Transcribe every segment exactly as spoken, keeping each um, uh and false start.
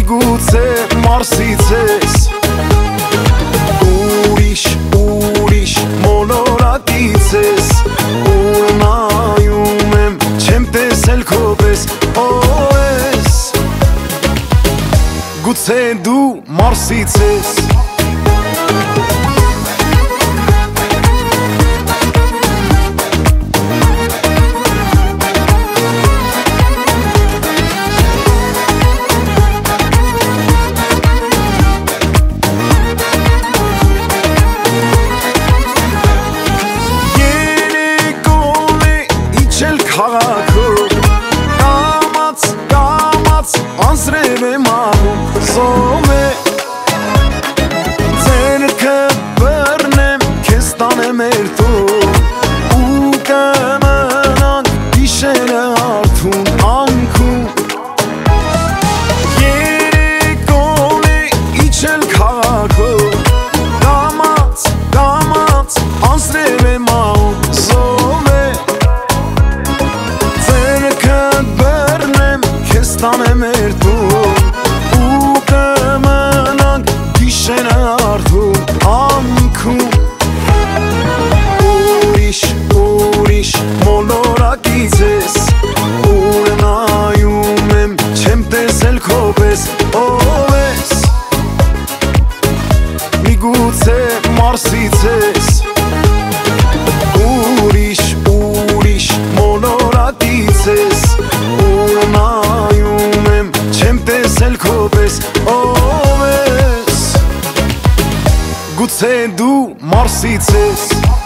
միգուցե Մարսից ես Ուրիշ, ուրիշ մոլորակից ես Ու նայում եմ, չեմ տեսել քո պես Օ ես Գուցե դու Մարսից ես Կամաց, կամաց, անձրև եմ անում Զով է Ձերքը բրնեմ, կեզ տանեմ երդում Ու կմնանք գիշերը արդուն անքում Երեկոն է իջել քաղաքով Կամաց, կամաց, անձրև եմ անում Զով է Տանեմ երդում ու կմնանք գիշերը արդում անքում Ուրիշ, ուրիշ մոլորակից ես ու նայում եմ, չեմ տեսել քո պես Ով ես միգուցե Մարսից ես Ուրիշ, ուրիշ մոլորակից ես ու նայում եմ, չեմ տեսել քո պես Ով ես Գուցե դու Մարսից ես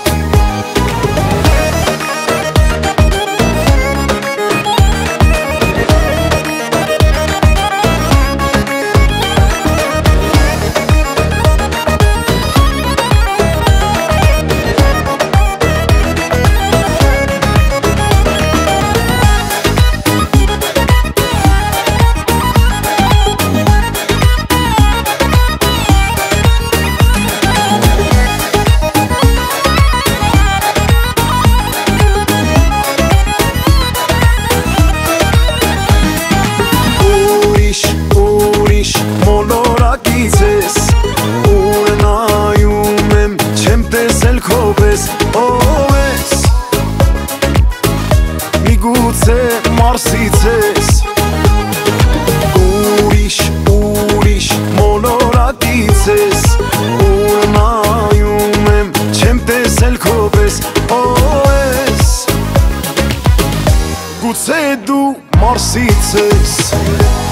մոլորակից ես ու նայում եմ, չեմ տեսել քո պես Ով ես միգուցե Մարսից ես Ուրիշ, ուրիշ մոլորակից ես ու նայում եմ, չեմ տեսել քո պես Ով ես Գուցե դու Մարսից ես